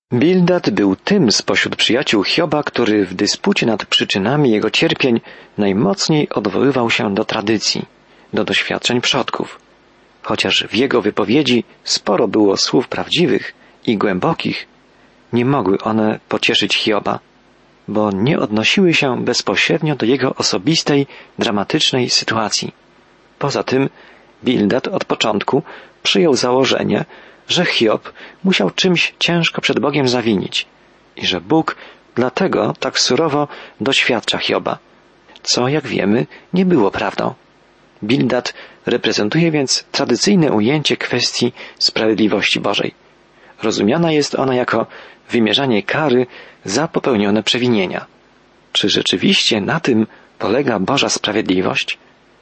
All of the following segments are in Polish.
Bildad był tym spośród przyjaciół Hioba, który w dyspucie nad przyczynami jego cierpień najmocniej odwoływał się do tradycji, do doświadczeń przodków. Chociaż w jego wypowiedzi sporo było słów prawdziwych i głębokich, nie mogły one pocieszyć Hioba, bo nie odnosiły się bezpośrednio do jego osobistej, dramatycznej sytuacji. Poza tym Bildad od początku przyjął założenie, że Hiob musiał czymś ciężko przed Bogiem zawinić i że Bóg dlatego tak surowo doświadcza Hioba, co, jak wiemy, nie było prawdą. Bildad reprezentuje więc tradycyjne ujęcie kwestii sprawiedliwości Bożej. Rozumiana jest ona jako wymierzanie kary za popełnione przewinienia. Czy rzeczywiście na tym polega Boża sprawiedliwość?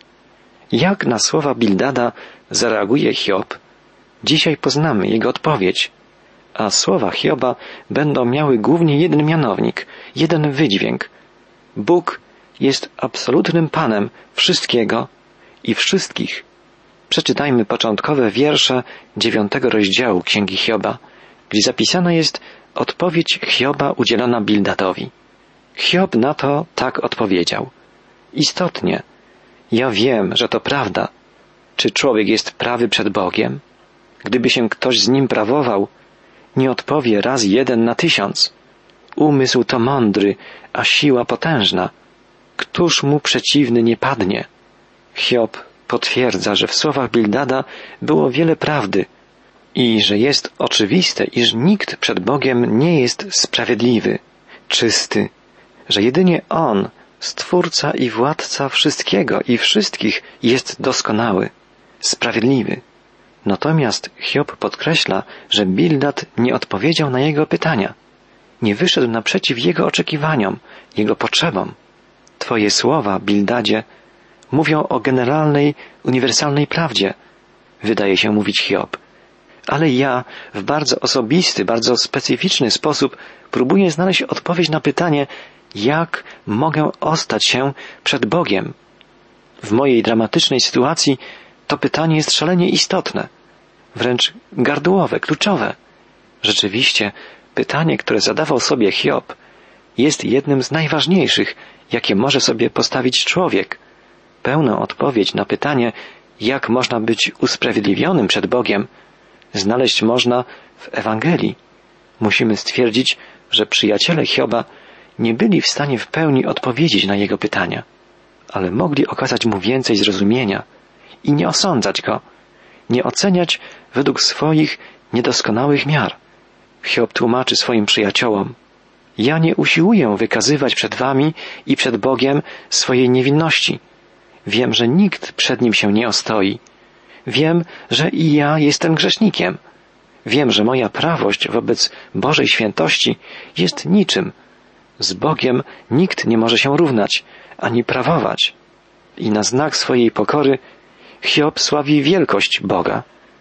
Jak na słowa Bildada zareaguje Hiob? Dzisiaj poznamy jego odpowiedź, a słowa Hioba będą miały głównie jeden mianownik, jeden wydźwięk. Bóg jest absolutnym Panem wszystkiego i wszystkich. Przeczytajmy początkowe wiersze 9 rozdziału Księgi Hioba, gdzie zapisana jest odpowiedź Hioba udzielona Bildadowi. Hiob na to tak odpowiedział. Istotnie, ja wiem, że to prawda. Czy człowiek jest prawy przed Bogiem? Gdyby się ktoś z nim prawował, nie odpowie raz 1 na 1000. Umysł to mądry, a siła potężna. Któż mu przeciwny nie padnie? Hiob potwierdza, że w słowach Bildada było wiele prawdy i że jest oczywiste, iż nikt przed Bogiem nie jest sprawiedliwy, czysty, że jedynie On, Stwórca i Władca wszystkiego i wszystkich, jest doskonały, sprawiedliwy. Natomiast Hiob podkreśla, że Bildad nie odpowiedział na jego pytania, nie wyszedł naprzeciw jego oczekiwaniom, jego potrzebom. Twoje słowa, Bildadzie, mówią o generalnej, uniwersalnej prawdzie, wydaje się mówić Hiob. Ale ja w bardzo osobisty, bardzo specyficzny sposób próbuję znaleźć odpowiedź na pytanie, jak mogę ostać się przed Bogiem. W mojej dramatycznej sytuacji to pytanie jest szalenie istotne, wręcz gardłowe, kluczowe. Rzeczywiście, pytanie, które zadawał sobie Hiob, jest jednym z najważniejszych, jakie może sobie postawić człowiek. Pełną odpowiedź na pytanie, jak można być usprawiedliwionym przed Bogiem, znaleźć można w Ewangelii. Musimy stwierdzić, że przyjaciele Hioba nie byli w stanie w pełni odpowiedzieć na jego pytania, ale mogli okazać mu więcej zrozumienia i nie osądzać go, nie oceniać według swoich niedoskonałych miar. Hiob tłumaczy swoim przyjaciołom: ja nie usiłuję wykazywać przed wami i przed Bogiem swojej niewinności. Wiem, że nikt przed Nim się nie ostoi. Wiem, że i ja jestem grzesznikiem. Wiem, że moja prawość wobec Bożej świętości jest niczym. Z Bogiem nikt nie może się równać, ani prawować. I na znak swojej pokory Hiob sławi wielkość Boga.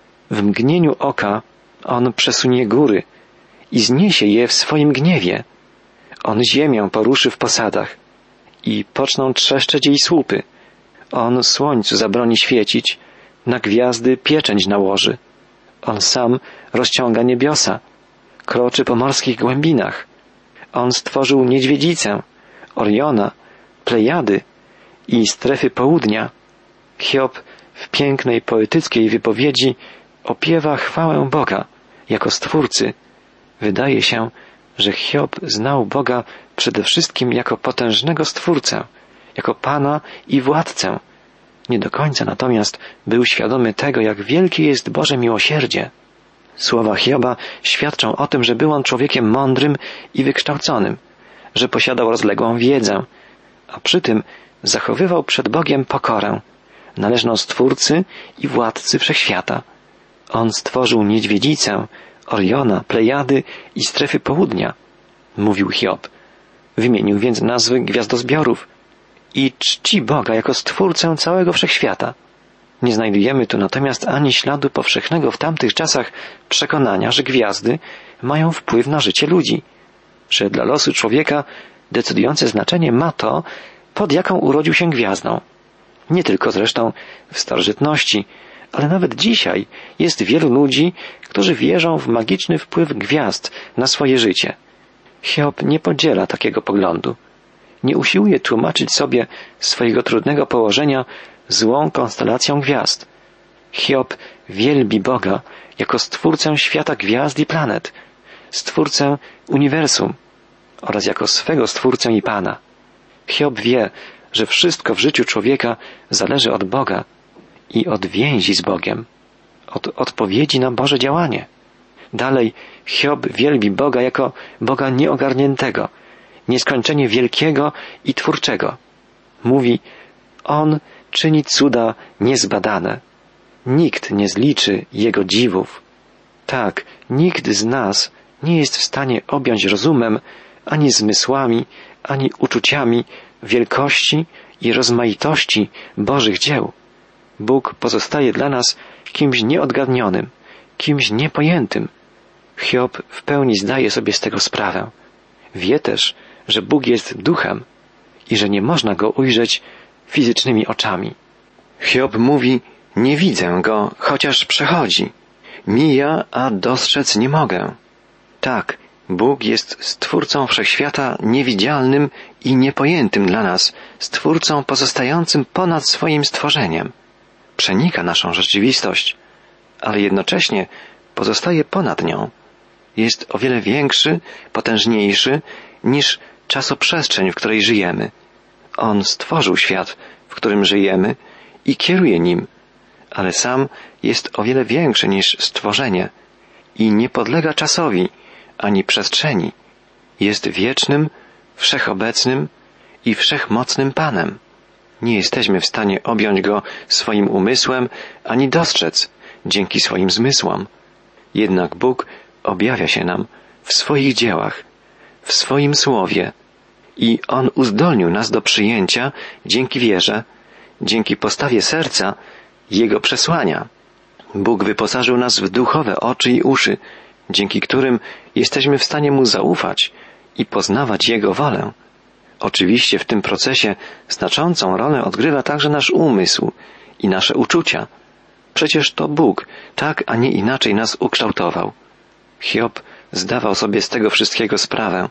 W mgnieniu oka On przesunie góry i zniesie je w swoim gniewie. On ziemię poruszy w posadach i poczną trzeszczeć jej słupy. On słońcu zabroni świecić, na gwiazdy pieczęć nałoży. On sam rozciąga niebiosa, kroczy po morskich głębinach. On stworzył niedźwiedzicę, Oriona, Plejady i strefy południa. Hiob w pięknej, poetyckiej wypowiedzi opiewa chwałę Boga jako Stwórcy. Wydaje się, że Hiob znał Boga przede wszystkim jako potężnego Stwórcę, jako Pana i Władcę. Nie do końca natomiast był świadomy tego, jak wielkie jest Boże miłosierdzie. Słowa Hioba świadczą o tym, że był on człowiekiem mądrym i wykształconym, że posiadał rozległą wiedzę, a przy tym zachowywał przed Bogiem pokorę, należną Stwórcy i Władcy Wszechświata. On stworzył niedźwiedzicę, Oriona, Plejady i strefy południa, mówił Hiob. Wymienił więc nazwy gwiazdozbiorów i czci Boga jako Stwórcę całego Wszechświata. Nie znajdujemy tu natomiast ani śladu powszechnego w tamtych czasach przekonania, że gwiazdy mają wpływ na życie ludzi, że dla losu człowieka decydujące znaczenie ma to, pod jaką urodził się gwiazdą. Nie tylko zresztą w starożytności, Ale nawet dzisiaj jest wielu ludzi, którzy wierzą w magiczny wpływ gwiazd na swoje życie. Hiob nie podziela takiego poglądu. Nie usiłuje tłumaczyć sobie swojego trudnego położenia złą konstelacją gwiazd. Hiob wielbi Boga jako Stwórcę świata gwiazd i planet, Stwórcę uniwersum oraz jako swego Stwórcę i Pana. Hiob wie, że wszystko w życiu człowieka zależy od Boga i od więzi z Bogiem, od odpowiedzi na Boże działanie. Dalej, Hiob wielbi Boga jako Boga nieogarniętego, nieskończenie wielkiego i twórczego. Mówi, On czyni cuda niezbadane. Nikt nie zliczy Jego dziwów. Tak, nikt z nas nie jest w stanie objąć rozumem, ani zmysłami, ani uczuciami wielkości i rozmaitości Bożych dzieł. Bóg pozostaje dla nas kimś nieodgadnionym, kimś niepojętym. Hiob w pełni zdaje sobie z tego sprawę. Wie też, że Bóg jest duchem i że nie można Go ujrzeć fizycznymi oczami. Hiob mówi, nie widzę Go, chociaż przechodzi. Mija, a dostrzec nie mogę. Tak, Bóg jest Stwórcą Wszechświata niewidzialnym i niepojętym dla nas, Stwórcą pozostającym ponad swoim stworzeniem. Przenika naszą rzeczywistość, ale jednocześnie pozostaje ponad nią. Jest o wiele większy, potężniejszy niż czasoprzestrzeń, w której żyjemy. On stworzył świat, w którym żyjemy i kieruje nim, ale sam jest o wiele większy niż stworzenie i nie podlega czasowi ani przestrzeni. Jest wiecznym, wszechobecnym i wszechmocnym Panem. Nie jesteśmy w stanie objąć Go swoim umysłem ani dostrzec dzięki swoim zmysłom. Jednak Bóg objawia się nam w swoich dziełach, w swoim słowie i On uzdolnił nas do przyjęcia dzięki wierze, dzięki postawie serca Jego przesłania. Bóg wyposażył nas w duchowe oczy i uszy, dzięki którym jesteśmy w stanie Mu zaufać i poznawać Jego wolę. Oczywiście w tym procesie znaczącą rolę odgrywa także nasz umysł i nasze uczucia. Przecież to Bóg tak, a nie inaczej nas ukształtował. Hiob zdawał sobie z tego wszystkiego sprawę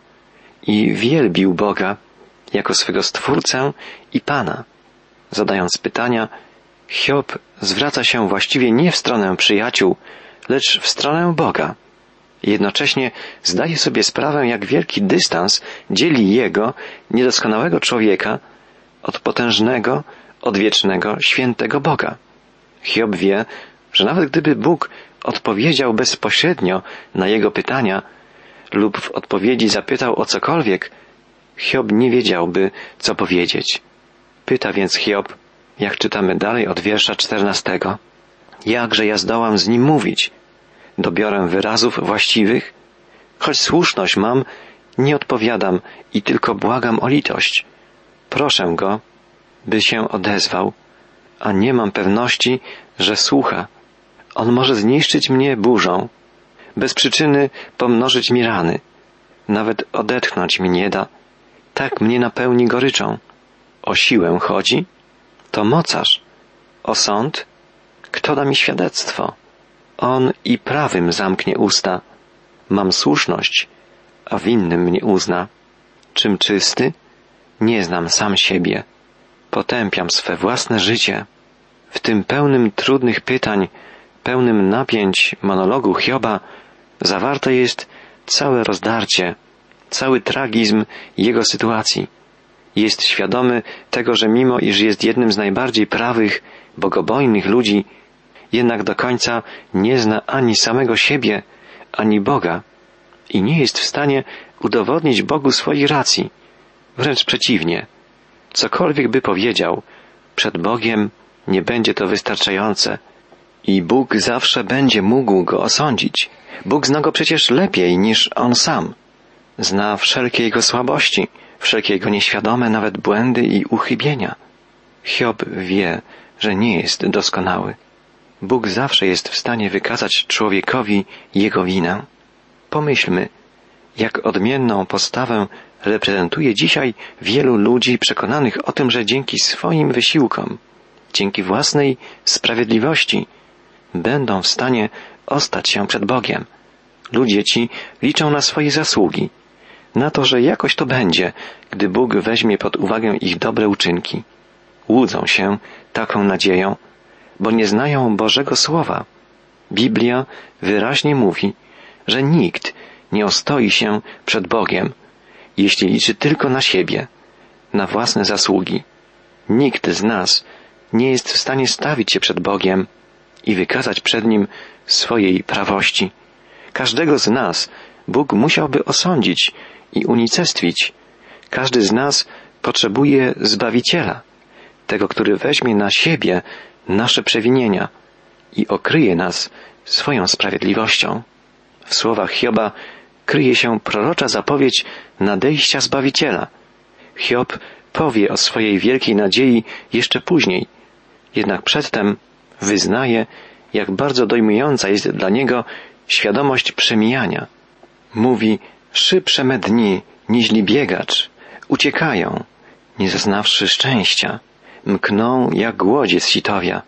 i wielbił Boga jako swego Stwórcę i Pana. Zadając pytania, Hiob zwraca się właściwie nie w stronę przyjaciół, lecz w stronę Boga. Jednocześnie zdaje sobie sprawę, jak wielki dystans dzieli jego, niedoskonałego człowieka, od potężnego, odwiecznego, świętego Boga. Hiob wie, że nawet gdyby Bóg odpowiedział bezpośrednio na jego pytania lub w odpowiedzi zapytał o cokolwiek, Hiob nie wiedziałby, co powiedzieć. Pyta więc Hiob, jak czytamy dalej od wiersza 14. Jakże ja zdołam z nim mówić? Dobiorę wyrazów właściwych? Choć słuszność mam, nie odpowiadam i tylko błagam o litość. Proszę go, by się odezwał, a nie mam pewności, że słucha. On może zniszczyć mnie burzą, bez przyczyny pomnożyć mi rany. Nawet odetchnąć mi nie da. Tak mnie napełni goryczą. O siłę chodzi? To mocarz. O sąd? Kto da mi świadectwo? On i prawym zamknie usta. Mam słuszność, a winnym mnie uzna. Czym czysty? Nie znam sam siebie. Potępiam swe własne życie. W tym pełnym trudnych pytań, pełnym napięć monologu Hioba zawarte jest całe rozdarcie, cały tragizm jego sytuacji. Jest świadomy tego, że mimo iż jest jednym z najbardziej prawych, bogobojnych ludzi, jednak do końca nie zna ani samego siebie, ani Boga i nie jest w stanie udowodnić Bogu swojej racji. Wręcz przeciwnie. Cokolwiek by powiedział, przed Bogiem nie będzie to wystarczające i Bóg zawsze będzie mógł go osądzić. Bóg zna go przecież lepiej niż on sam. Zna wszelkie jego słabości, wszelkie jego nieświadome nawet błędy i uchybienia. Hiob wie, że nie jest doskonały. Bóg zawsze jest w stanie wykazać człowiekowi jego winę. Pomyślmy, jak odmienną postawę reprezentuje dzisiaj wielu ludzi przekonanych o tym, że dzięki swoim wysiłkom, dzięki własnej sprawiedliwości będą w stanie ostać się przed Bogiem. Ludzie ci liczą na swoje zasługi, na to, że jakoś to będzie, gdy Bóg weźmie pod uwagę ich dobre uczynki. Łudzą się taką nadzieją, bo nie znają Bożego Słowa. Biblia wyraźnie mówi, że nikt nie ostoi się przed Bogiem, jeśli liczy tylko na siebie, na własne zasługi. Nikt z nas nie jest w stanie stawić się przed Bogiem i wykazać przed Nim swojej prawości. Każdego z nas Bóg musiałby osądzić i unicestwić. Każdy z nas potrzebuje Zbawiciela, tego, który weźmie na siebie nasze przewinienia i okryje nas swoją sprawiedliwością. W słowach Hioba kryje się prorocza zapowiedź nadejścia Zbawiciela. Hiob powie o swojej wielkiej nadziei jeszcze później, jednak przedtem wyznaje, jak bardzo dojmująca jest dla niego świadomość przemijania. Mówi: szybsze me dni, niźli biegacz, uciekają, nie zaznawszy szczęścia, mkną jak łodzie z sitowia,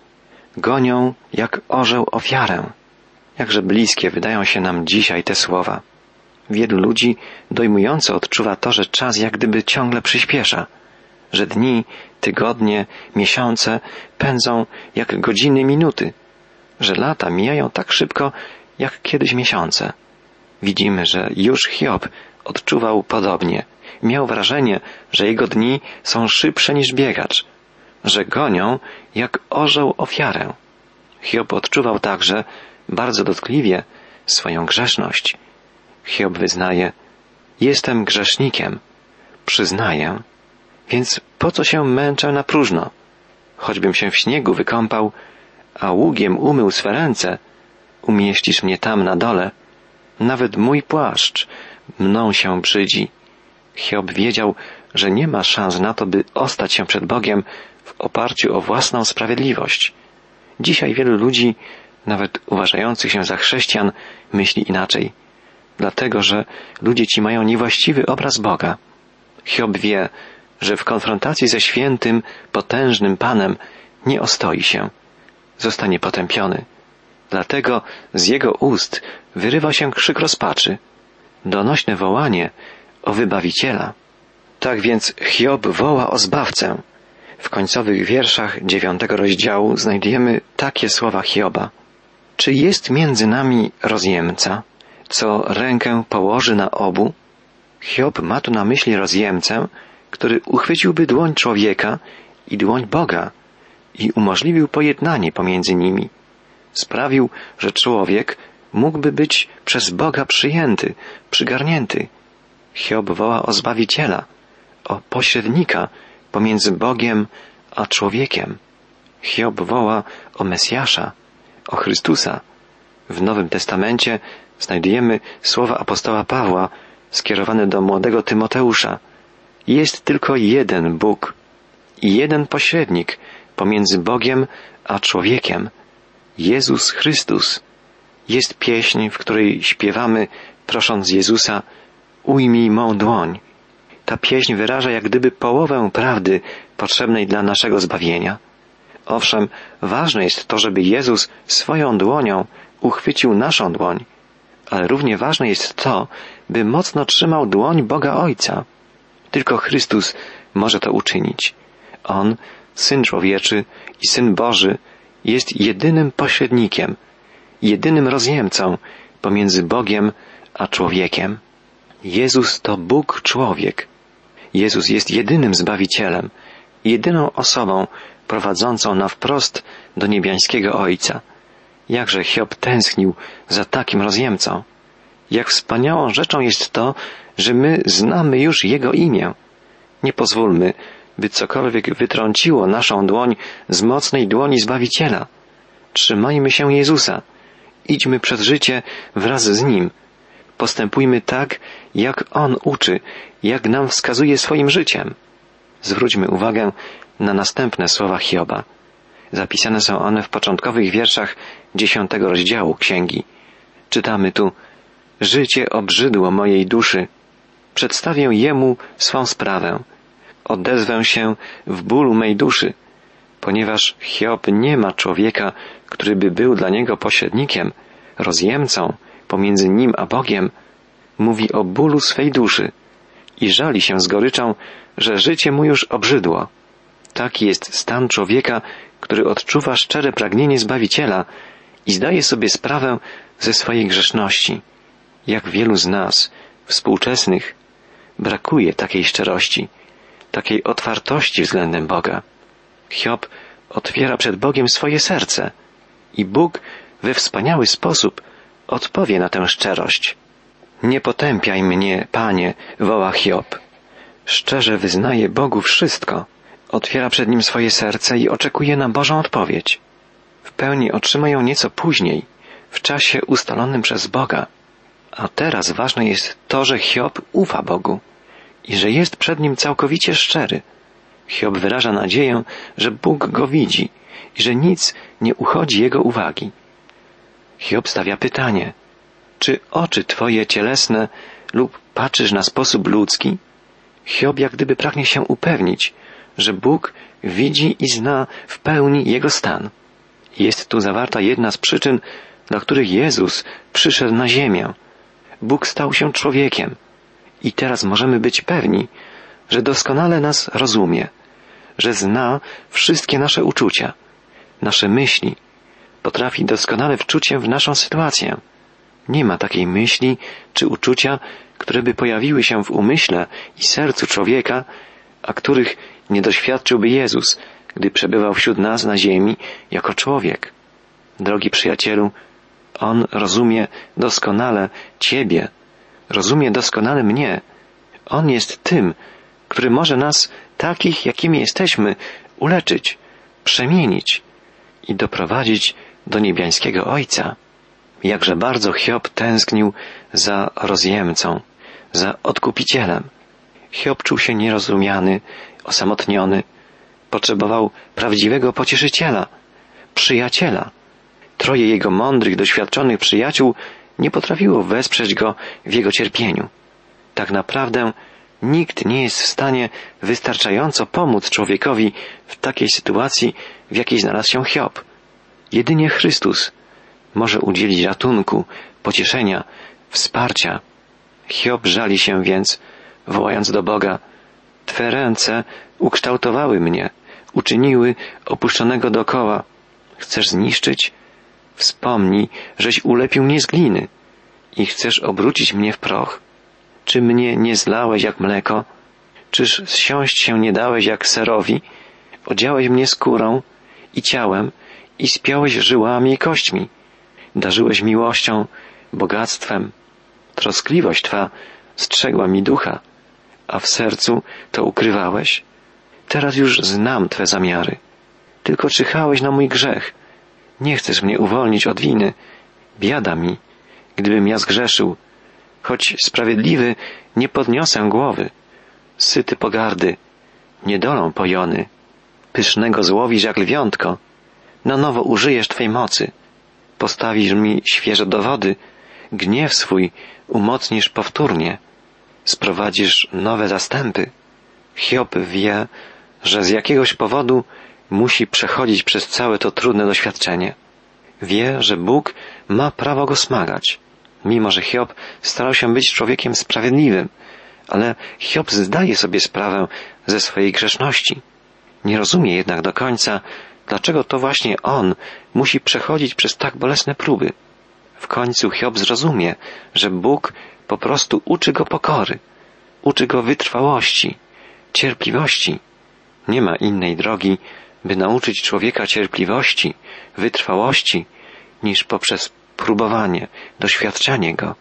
gonią jak orzeł ofiarę. Jakże bliskie wydają się nam dzisiaj te słowa. Wielu ludzi dojmująco odczuwa to, że czas jak gdyby ciągle przyspiesza, że dni, tygodnie, miesiące pędzą jak godziny, minuty, że lata mijają tak szybko, jak kiedyś miesiące. Widzimy, że już Hiob odczuwał podobnie. Miał wrażenie, że jego dni są szybsze niż biegacz, że gonią jak orzeł ofiarę. Hiob odczuwał także bardzo dotkliwie swoją grzeszność. Hiob wyznaje: jestem grzesznikiem, przyznaję, więc po co się męczę na próżno? Choćbym się w śniegu wykąpał, a ługiem umył swe ręce, umieścisz mnie tam na dole. Nawet mój płaszcz mną się brzydzi. Hiob wiedział, że nie ma szans na to, by ostać się przed Bogiem w oparciu o własną sprawiedliwość. Dzisiaj wielu ludzi, nawet uważających się za chrześcijan, myśli inaczej. Dlatego, że ludzie ci mają niewłaściwy obraz Boga. Hiob wie, że w konfrontacji ze świętym, potężnym Panem nie ostoi się. Zostanie potępiony. Dlatego z jego ust wyrywa się krzyk rozpaczy, donośne wołanie o Wybawiciela. Tak więc Hiob woła o Zbawcę. W końcowych wierszach 9 rozdziału znajdujemy takie słowa Hioba: czy jest między nami rozjemca, co rękę położy na obu? Hiob ma tu na myśli rozjemcę, który uchwyciłby dłoń człowieka i dłoń Boga i umożliwił pojednanie pomiędzy nimi. Sprawił, że człowiek mógłby być przez Boga przyjęty, przygarnięty. Hiob woła o Zbawiciela, o pośrednika pomiędzy Bogiem a człowiekiem. Hiob woła o Mesjasza, o Chrystusa. W Nowym Testamencie znajdujemy słowa apostoła Pawła skierowane do młodego Tymoteusza. Jest tylko jeden Bóg i jeden pośrednik pomiędzy Bogiem a człowiekiem, Jezus Chrystus. Jest pieśń, w której śpiewamy, prosząc Jezusa: ujmij mą dłoń. Ta pieśń wyraża jak gdyby połowę prawdy potrzebnej dla naszego zbawienia. Owszem, ważne jest to, żeby Jezus swoją dłonią uchwycił naszą dłoń, ale równie ważne jest to, by mocno trzymał dłoń Boga Ojca. Tylko Chrystus może to uczynić. On, Syn Człowieczy i Syn Boży, jest jedynym pośrednikiem, jedynym rozjemcą pomiędzy Bogiem a człowiekiem. Jezus to Bóg człowiek. Jezus jest jedynym Zbawicielem, jedyną osobą prowadzącą na wprost do niebiańskiego Ojca. Jakże Hiob tęsknił za takim rozjemcą. Jak wspaniałą rzeczą jest to, że my znamy już Jego imię. Nie pozwólmy, by cokolwiek wytrąciło naszą dłoń z mocnej dłoni Zbawiciela. Trzymajmy się Jezusa. Idźmy przez życie wraz z Nim. Postępujmy tak, jak On uczy, jak nam wskazuje swoim życiem. Zwróćmy uwagę na następne słowa Hioba. Zapisane są one w początkowych wierszach 10 rozdziału księgi. Czytamy tu: życie obrzydło mojej duszy. Przedstawię Jemu swą sprawę. Odezwę się w bólu mej duszy. Ponieważ Hiob nie ma człowieka, który by był dla niego pośrednikiem, rozjemcą pomiędzy nim a Bogiem, mówi o bólu swej duszy i żali się z goryczą, że życie mu już obrzydło. Taki jest stan człowieka, który odczuwa szczere pragnienie Zbawiciela i zdaje sobie sprawę ze swojej grzeszności. Jak wielu z nas, współczesnych, brakuje takiej szczerości, takiej otwartości względem Boga. Hiob otwiera przed Bogiem swoje serce i Bóg we wspaniały sposób odpowie na tę szczerość. Nie potępiaj mnie, Panie, woła Hiob. Szczerze wyznaje Bogu wszystko, otwiera przed Nim swoje serce i oczekuje na Bożą odpowiedź. W pełni otrzyma ją nieco później, w czasie ustalonym przez Boga. A teraz ważne jest to, że Hiob ufa Bogu i że jest przed Nim całkowicie szczery. Hiob wyraża nadzieję, że Bóg go widzi i że nic nie uchodzi jego uwagi. Hiob stawia pytanie, czy oczy Twoje cielesne lub patrzysz na sposób ludzki? Hiob jak gdyby pragnie się upewnić, że Bóg widzi i zna w pełni jego stan. Jest tu zawarta jedna z przyczyn, dla których Jezus przyszedł na ziemię. Bóg stał się człowiekiem i teraz możemy być pewni, że doskonale nas rozumie, że zna wszystkie nasze uczucia, nasze myśli, potrafi doskonale wczuć się w naszą sytuację. Nie ma takiej myśli czy uczucia, które by pojawiły się w umyśle i sercu człowieka, a których nie doświadczyłby Jezus, gdy przebywał wśród nas na ziemi jako człowiek. Drogi przyjacielu, On rozumie doskonale Ciebie, rozumie doskonale mnie. On jest tym, który może nas, takich jakimi jesteśmy, uleczyć, przemienić i doprowadzić do niebiańskiego Ojca. Jakże bardzo Hiob tęsknił za rozjemcą, za odkupicielem. Hiob czuł się nierozumiany, osamotniony. Potrzebował prawdziwego pocieszyciela, przyjaciela. Troje jego mądrych, doświadczonych przyjaciół nie potrafiło wesprzeć go w jego cierpieniu. Tak naprawdę nikt nie jest w stanie wystarczająco pomóc człowiekowi w takiej sytuacji, w jakiej znalazł się Hiob. Jedynie Chrystus może udzielić ratunku, pocieszenia, wsparcia. Hiob żali się więc, wołając do Boga: Twe ręce ukształtowały mnie, uczyniły opuszczonego dokoła. Chcesz zniszczyć? Wspomnij, żeś ulepił mnie z gliny i chcesz obrócić mnie w proch. Czy mnie nie zlałeś jak mleko? Czyż zsiąść się nie dałeś jak serowi? Odziałeś mnie skórą i ciałem i spiąłeś żyłami i kośćmi. Darzyłeś miłością, bogactwem. Troskliwość Twa strzegła mi ducha, a w sercu to ukrywałeś. Teraz już znam Twe zamiary. Tylko czyhałeś na mój grzech. Nie chcesz mnie uwolnić od winy. Biada mi, gdybym ja zgrzeszył. Choć sprawiedliwy, nie podniosę głowy. Syty pogardy, niedolą pojony. Pysznego złowisz jak lwiątko. Na nowo użyjesz Twej mocy. Postawisz mi świeże dowody. Gniew swój umocnisz powtórnie. Sprowadzisz nowe zastępy. Hiob wie, że z jakiegoś powodu musi przechodzić przez całe to trudne doświadczenie. Wie, że Bóg ma prawo go smagać. Mimo że Hiob starał się być człowiekiem sprawiedliwym, ale Hiob zdaje sobie sprawę ze swojej grzeszności. Nie rozumie jednak do końca, dlaczego to właśnie on musi przechodzić przez tak bolesne próby. W końcu Hiob zrozumie, że Bóg po prostu uczy go pokory, uczy go wytrwałości, cierpliwości. Nie ma innej drogi, by nauczyć człowieka cierpliwości, wytrwałości, niż poprzez próbowanie, doświadczanie go.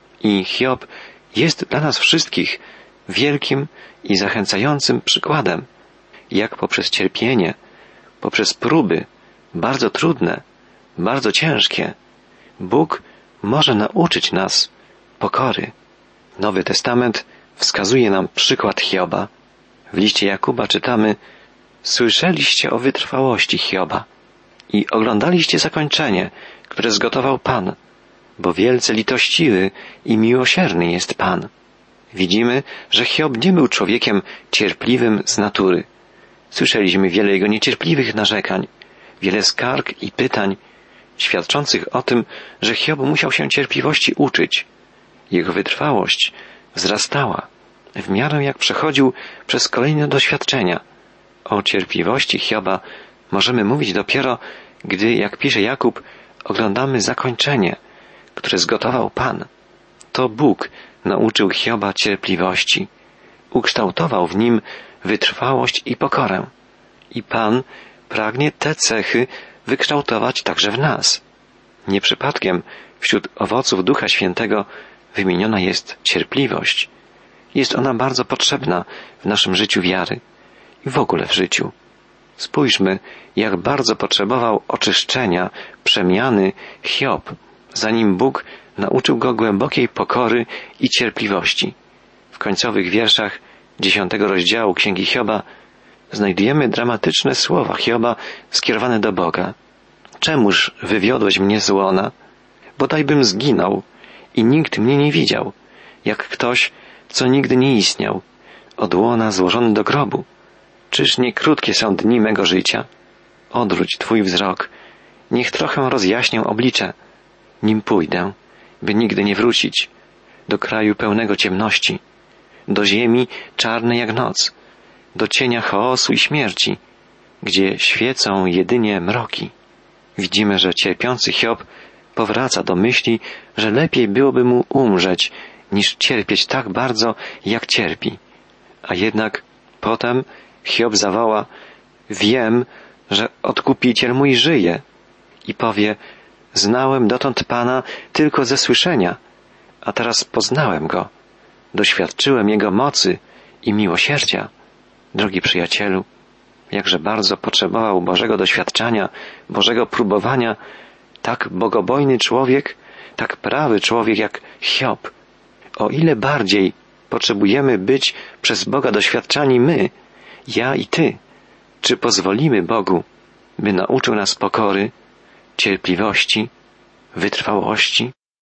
I Hiob jest dla nas wszystkich wielkim i zachęcającym przykładem, jak poprzez cierpienie, poprzez próby, bardzo trudne, bardzo ciężkie, Bóg może nauczyć nas pokory. Nowy Testament wskazuje nam przykład Hioba. W liście Jakuba czytamy: Słyszeliście o wytrwałości Hioba i oglądaliście zakończenie, które zgotował Pan, bo wielce litościwy i miłosierny jest Pan. Widzimy, że Hiob nie był człowiekiem cierpliwym z natury. Słyszeliśmy wiele jego niecierpliwych narzekań, wiele skarg i pytań, świadczących o tym, że Hiob musiał się cierpliwości uczyć. Jego wytrwałość wzrastała w miarę jak przechodził przez kolejne doświadczenia. O cierpliwości Hioba możemy mówić dopiero, gdy, jak pisze Jakub, oglądamy zakończenie, które zgotował Pan. To Bóg nauczył Hioba cierpliwości. Ukształtował w nim wytrwałość i pokorę. I Pan pragnie te cechy wykształtować także w nas. Nie przypadkiem wśród owoców Ducha Świętego wymieniona jest cierpliwość. Jest ona bardzo potrzebna w naszym życiu wiary i w ogóle w życiu. Spójrzmy, jak bardzo potrzebował oczyszczenia, przemiany Hiob, zanim Bóg nauczył go głębokiej pokory i cierpliwości. W końcowych wierszach 10 rozdziału Księgi Hioba znajdujemy dramatyczne słowa Hioba skierowane do Boga. Czemuż wywiodłeś mnie z łona? Bodajbym zginął i nikt mnie nie widział, jak ktoś, co nigdy nie istniał, od łona złożony do grobu. Czyż nie krótkie są dni mego życia? Odwróć Twój wzrok, niech trochę rozjaśnię oblicze, nim pójdę, by nigdy nie wrócić, do kraju pełnego ciemności, do ziemi czarnej jak noc, do cienia chaosu i śmierci, gdzie świecą jedynie mroki. Widzimy, że cierpiący Hiob powraca do myśli, że lepiej byłoby mu umrzeć, niż cierpieć tak bardzo, jak cierpi. A jednak potem Hiob zawoła: wiem, że Odkupiciel mój żyje. I powie: znałem dotąd Pana tylko ze słyszenia, a teraz poznałem Go. Doświadczyłem Jego mocy i miłosierdzia. Drogi przyjacielu, jakże bardzo potrzebował Bożego doświadczenia, Bożego próbowania tak bogobojny człowiek, tak prawy człowiek jak Hiob. O ile bardziej potrzebujemy być przez Boga doświadczani my, ja i Ty. Czy pozwolimy Bogu, by nauczył nas pokory, cierpliwości, wytrwałości?